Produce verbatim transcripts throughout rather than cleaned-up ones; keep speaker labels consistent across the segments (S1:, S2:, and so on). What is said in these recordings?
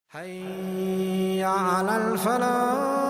S1: حي على الفلاح.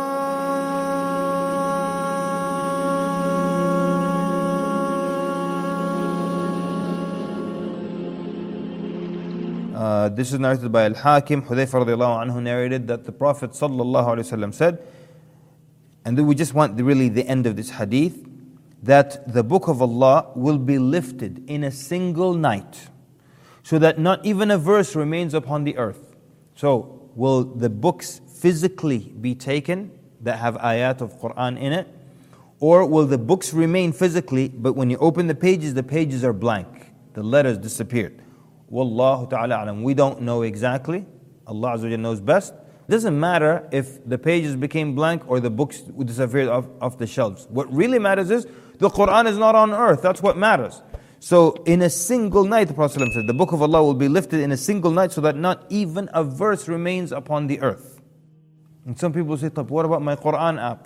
S2: Uh, this is narrated by Al-Hakim. Hudhayfa radiallahu anhu narrated that the Prophet sallallahu alaihi wasallam said, and then we just want the, really the end of this hadith, that the book of Allah will be lifted in a single night, so that not even a verse remains upon the earth. So, will the books physically be taken that have ayat of Quran in it? Or will the books remain physically, but when you open the pages, the pages are blank, the letters disappeared? Wallahu ta'ala alam. We don't know exactly. Allah Azza wa Jalla knows best. It doesn't matter if the pages became blank or the books disappeared off, off the shelves. What really matters is the Quran is not on earth. That's what matters. So in a single night, the Prophet ﷺ said, the book of Allah will be lifted in a single night so that not even a verse remains upon the earth. And some people say, what about my Quran app?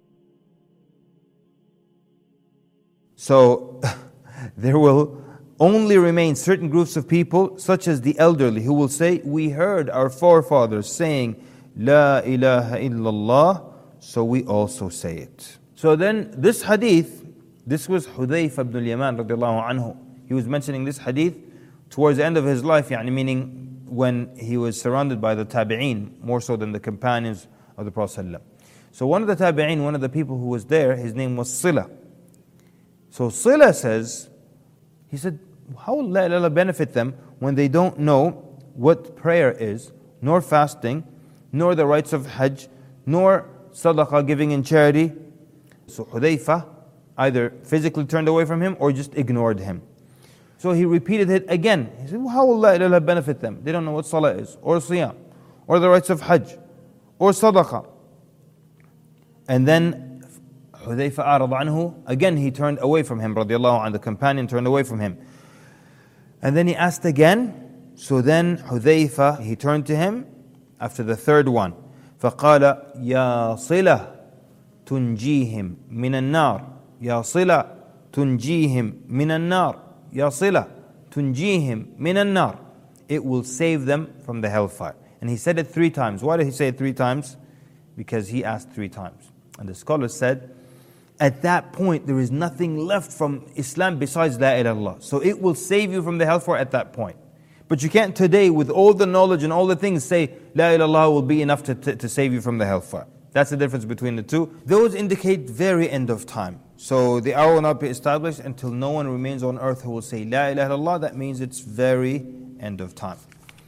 S2: So there will only remain certain groups of people, such as the elderly, who will say, we heard our forefathers saying, La ilaha illallah, so we also say it. So then this hadith, this was Hudhayfa ibn al-Yaman radiallahu anhu. He was mentioning this hadith towards the end of his life, yani meaning when he was surrounded by the tabi'een, more so than the companions of the Prophet ﷺ. So one of the tabi'een, one of the people who was there, his name was Sila. So Sila says, he said, how will La ilaha illallah benefit them when they don't know what prayer is, nor fasting, nor the rights of Hajj, nor sadaqah, giving in charity? So Hudhayfa either physically turned away from him or just ignored him. So he repeated it again. He said, well, how will La ilaha illallah benefit them? They don't know what salah is, or siyam, or the rights of Hajj, or sadaqah. And then Hudhayfa a'rada anhu, again he turned away from him, radiallahu anhu, the companion turned away from him. And then he asked again. So then Hudhayfa, he turned to him after the third one. فَقَالَ يَا صِلَةٌ تُنْجِيهِمْ مِنَ النَّارِ يَا صِلَةٌ تُنْجِيهِمْ مِنَ النَّارِ يَا صِلَةٌ تُنْجِيهِمْ مِنَ النَّارِ. It will save them from the hellfire. And he said it three times. Why did he say it three times? Because he asked three times. And the scholars said, at that point, there is nothing left from Islam besides La ilaha illallah. So it will save you from the hellfire at that point. But you can't today, with all the knowledge and all the things, say La ilaha illallah will be enough to, to, to save you from the hellfire. That's the difference between the two. Those indicate very end of time. So the hour will not be established until no one remains on earth who will say La ilaha illallah. That means it's very end of time.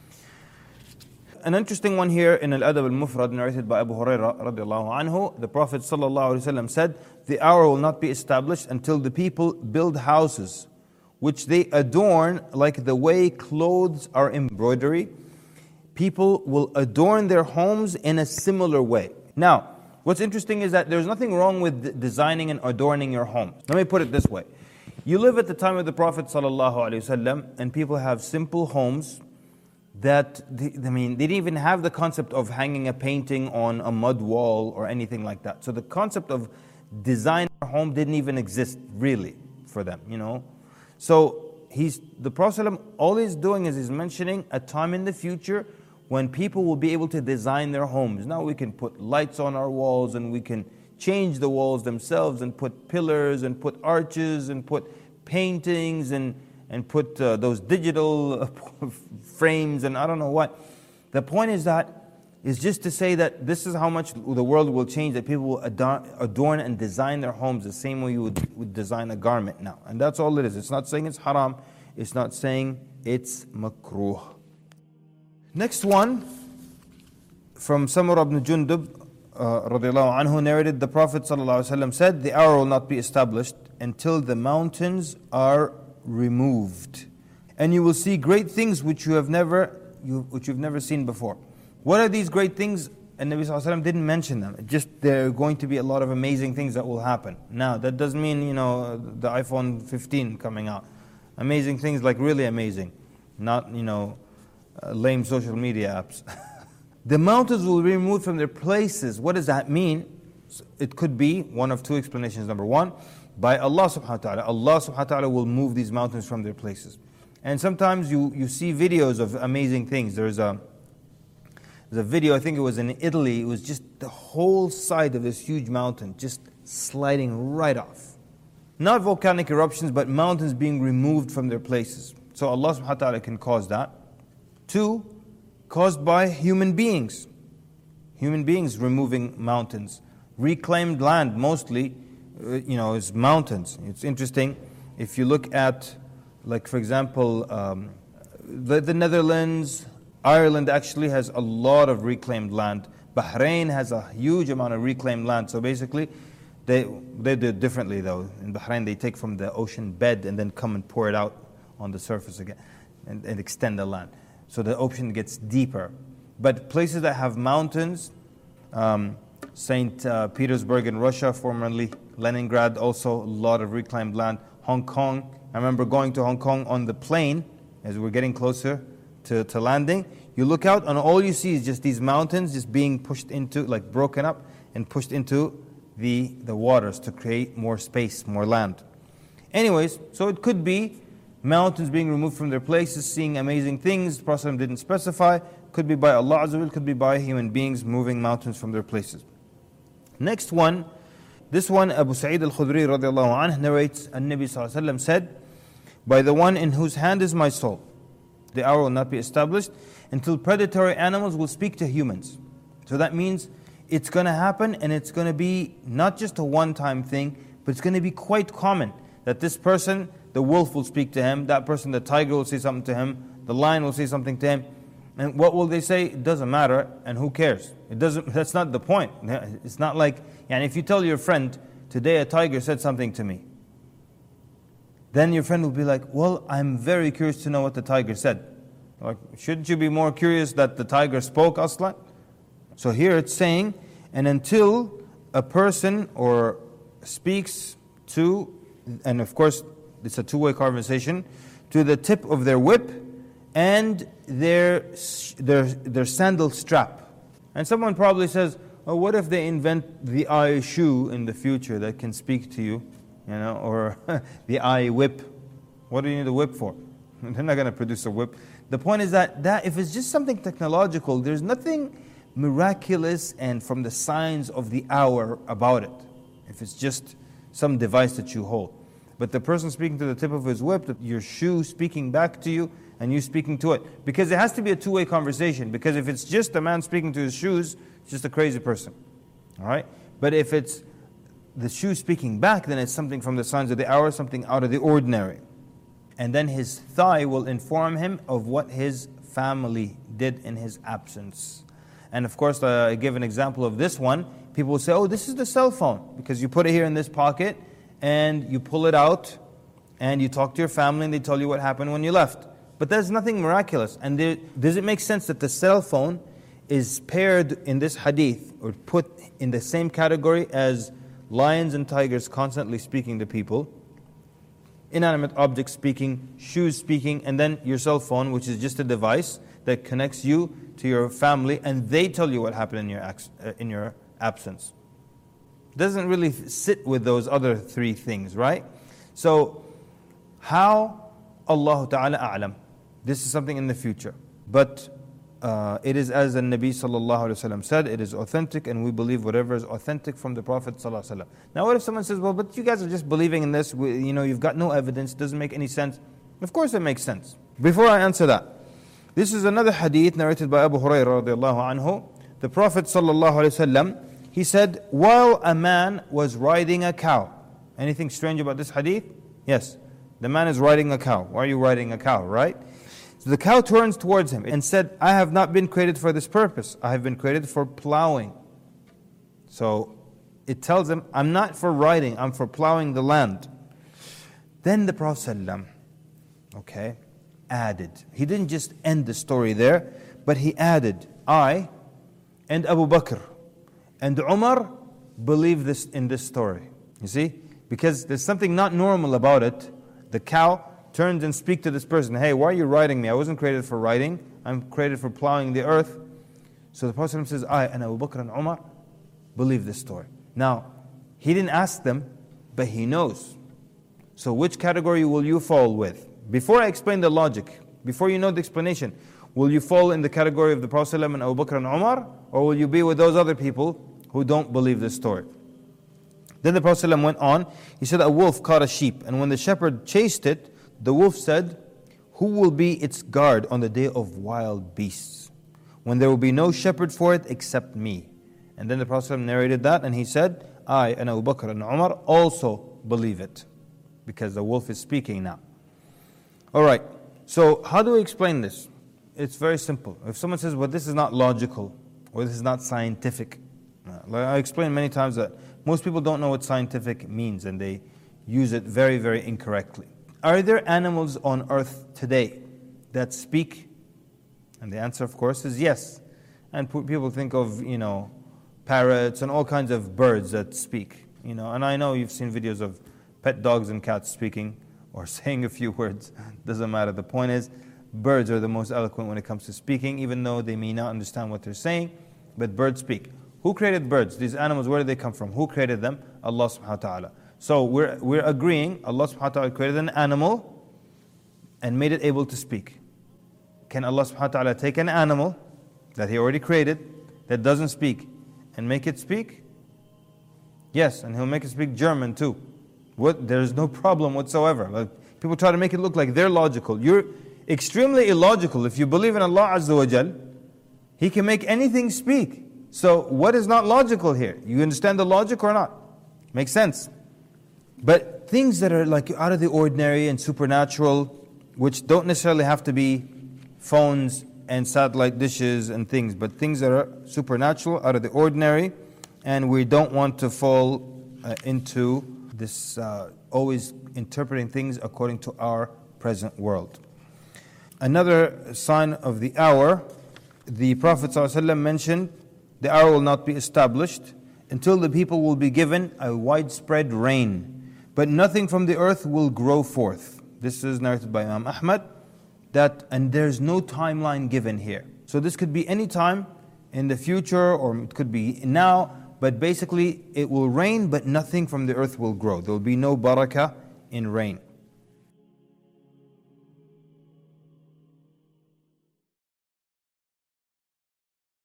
S2: An interesting one here in Al-Adab al-Mufrad, narrated by Abu Hurairah radiallahu anhu, the Prophet sallallahu alaihi wasallam said, the hour will not be established until the people build houses which they adorn like the way clothes are embroidery. People will adorn their homes in a similar way. Now, what's interesting is that there's nothing wrong with designing and adorning your home. Let me put it this way. You live at the time of the Prophet sallallahu alaihi wasallam, and people have simple homes that, they, I mean, they didn't even have the concept of hanging a painting on a mud wall or anything like that. So the concept of designing a home didn't even exist really for them, you know. So he's the Prophet ﷺ, all he's doing is he's mentioning a time in the future when people will be able to design their homes. Now we can put lights on our walls, and we can change the walls themselves, and put pillars, and put arches, and put paintings, and and put uh, those digital frames, and I don't know what. The point is that, is just to say that this is how much the world will change, that people will adorn, adorn and design their homes the same way you would, would design a garment now. And that's all it is. It's not saying it's haram. It's not saying it's makruh. Next one, from Samurah ibn Jundub, uh, radiallahu anhu, narrated, the Prophet sallallahu alaihi wasallam said, the hour will not be established until the mountains are removed, and you will see great things which you have never you, which you've never seen before. What are these great things? And Nabi sallallahu alaihi wasallam didn't mention them. It just, there are going to be a lot of amazing things that will happen. Now that doesn't mean, you know, the iPhone fifteen coming out. Amazing things, like really amazing, not, you know, uh, lame social media apps. The mountains will be removed from their places. What does that mean? It could be one of two explanations. Number one, by Allah subhanahu wa ta'ala. Allah subhanahu wa ta'ala will move these mountains from their places. And sometimes you, you see videos of amazing things. There's a There's a video, I think it was in Italy, it was just the whole side of this huge mountain just sliding right off. Not volcanic eruptions, but mountains being removed from their places. So Allah subhanahu wa ta'ala can cause that. Two, caused by human beings. Human beings removing mountains. Reclaimed land mostly, uh, you know, is mountains. It's interesting. If you look at, like for example, um, the, the Netherlands, Ireland actually has a lot of reclaimed land. Bahrain has a huge amount of reclaimed land. So basically, they they do it differently though. In Bahrain, they take from the ocean bed and then come and pour it out on the surface again and, and extend the land. So the ocean gets deeper. But places that have mountains, um, Saint Uh, Petersburg in Russia, formerly Leningrad, also a lot of reclaimed land. Hong Kong, I remember going to Hong Kong on the plane as we were getting closer to, to landing. You look out and all you see is just these mountains just being pushed into, like broken up and pushed into the, the waters to create more space, more land. Anyways, so it could be mountains being removed from their places, seeing amazing things. The Prophet didn't specify. Could be by Allah Azza wa Jal, could be by human beings moving mountains from their places. Next one, this one Abu Sa'id al-Khudri radiallahu anhu narrates, An-Nabi sallallahu alayhi wa sallam said, by the one in whose hand is my soul, the hour will not be established until predatory animals will speak to humans. So that means it's going to happen, and it's going to be not just a one-time thing, but it's going to be quite common that this person, the wolf will speak to him, that person, the tiger will say something to him, the lion will say something to him. And what will they say? It doesn't matter, and who cares? It doesn't. That's not the point. It's not like, and if you tell your friend, today a tiger said something to me, then your friend will be like, well, I'm very curious to know what the tiger said. Like, shouldn't you be more curious that the tiger spoke aslan? So here it's saying, and until a person or speaks to, and of course it's a two-way conversation, to the tip of their whip and their their their sandal strap. And someone probably says, oh, what if they invent the eye shoe in the future that can speak to you, you know, or the eye whip? What do you need a whip for? They're not going to produce a whip. The point is that, that if it's just something technological, there's nothing miraculous and from the signs of the hour about it. If it's just some device that you hold. But the person speaking to the tip of his whip, your shoe speaking back to you, and you speaking to it. Because it has to be a two-way conversation. Because if it's just a man speaking to his shoes, it's just a crazy person. All right? But if it's the shoe speaking back, then it's something from the signs of the hour, something out of the ordinary. And then his thigh will inform him of what his family did in his absence. And of course, uh, I give an example of this one. People will say, oh, this is the cell phone. Because you put it here in this pocket, and you pull it out, and you talk to your family, and they tell you what happened when you left. But there's nothing miraculous. And there, does it make sense that the cell phone is paired in this hadith, or put in the same category as lions and tigers constantly speaking to people, inanimate objects speaking, shoes speaking, and then your cell phone, which is just a device that connects you to your family, and they tell you what happened in your in your absence. Doesn't really sit with those other three things, right? So, how? Allah Ta'ala a'lam. This is something in the future. But uh, it is as the Nabi Sallallahu Alaihi Wasallam said, it is authentic, and we believe whatever is authentic from the Prophet Sallallahu Alaihi Wasallam. Now what if someone says, well, but you guys are just believing in this, we, you know, you've got no evidence, doesn't make any sense. Of course it makes sense. Before I answer that, this is another hadith narrated by Abu Hurairah radiallahu anhu. The Prophet Sallallahu Alaihi Wasallam, he said, while a man was riding a cow. Anything strange about this hadith? Yes. The man is riding a cow. Why are you riding a cow, right? So the cow turns towards him and said, I have not been created for this purpose. I have been created for plowing. So it tells him, I'm not for riding, I'm for plowing the land. Then the Prophet ﷺ, okay, added. He didn't just end the story there, but he added, I and Abu Bakr and Umar believe this in this story. You see? Because there's something not normal about it. The cow turns and speaks to this person. Hey, why are you riding me? I wasn't created for riding. I'm created for plowing the earth. So the Prophet says, I and Abu Bakr and Umar believe this story. Now, he didn't ask them, but he knows. So which category will you fall with? Before I explain the logic, before you know the explanation, Will you fall in the category of the Prophet ﷺ and Abu Bakr and Umar, or will you be with those other people who don't believe this story? Then the Prophet ﷺ went on. He said, a wolf caught a sheep, and when the shepherd chased it, the wolf said, who will be its guard on the day of wild beasts, when there will be no shepherd for it except me? And then the Prophet ﷺ narrated that, and he said, I and Abu Bakr and Umar also believe it, because the wolf is speaking now. Alright, so how do we explain this? It's very simple. If someone says, well, this is not logical, or this is not scientific, like I explained many times that most people don't know what scientific means, and they use it very, very incorrectly. Are there animals on earth today that speak? And the answer, of course, is yes. And people think of, you know, parrots and all kinds of birds that speak. You know, and I know you've seen videos of pet dogs and cats speaking or saying a few words. Doesn't matter. The point is, birds are the most eloquent when it comes to speaking, even though they may not understand what they're saying, but birds speak. Who created birds? These animals, where did they come from? Who created them? Allah subhanahu wa ta'ala. So we're, we're agreeing, Allah subhanahu wa ta'ala created an animal and made it able to speak. Can Allah subhanahu wa ta'ala take an animal that He already created, that doesn't speak, and make it speak? Yes, and He'll make it speak German too. What? There's no problem whatsoever. Like, people try to make it look like they're logical. You're extremely illogical. If you believe in Allah Azza wa Jal, He can make anything speak. So what is not logical here? You understand the logic or not? Makes sense. But things that are like out of the ordinary and supernatural, which don't necessarily have to be phones and satellite dishes and things, but things that are supernatural, out of the ordinary, and we don't want to fall uh, into this uh, always interpreting things according to our present world. Another sign of the hour, the Prophet ﷺ mentioned, the hour will not be established until the people will be given a widespread rain, but nothing from the earth will grow forth. This is narrated by Imam Ahmad, that, and there's no timeline given here. So this could be any time in the future, or it could be now, but basically it will rain, but nothing from the earth will grow. There will be no barakah in rain.